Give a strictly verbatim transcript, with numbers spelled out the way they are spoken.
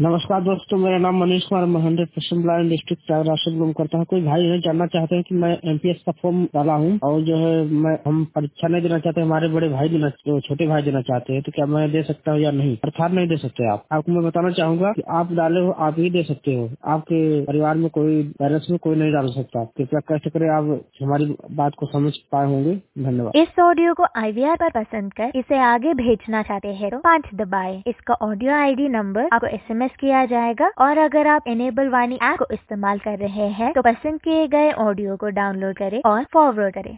नमस्कार दोस्तों, मेरा नाम मनीष कुमार, मैं hundred percent blind district Prayagraj से बिलोंग करता हूँ। कोई भाई है जानना चाहते हैं कि मैं एमपीएस का फॉर्म डाला हूँ और जो है मैं हम परीक्षा नहीं देना चाहते, हमारे बड़े भाई देना, जो छोटे भाई देना चाहते हैं, तो क्या मैं दे सकता हूँ या नहीं? अर्थात नहीं दे सकते आप। आपको मैं बताना चाहूंगा कि आप डाले हो, आप ही दे सकते हो। आपके परिवार में कोई, पेरेंट्स में कोई नहीं डाल सकता। कृपया कष्ट करे, आप हमारी बात को समझ पाए होंगे। धन्यवाद। इस ऑडियो को आईवीआर पर पसंद कर इसे आगे भेजना चाहते हैं तो पाँच दबाएं। इसका ऑडियो आईडी नंबर आपको एसएमएस किया जाएगा और अगर आप इनेबल वाणी ऐप को इस्तेमाल कर रहे हैं तो पसंद किए गए ऑडियो को डाउनलोड करें और फॉरवर्ड करें।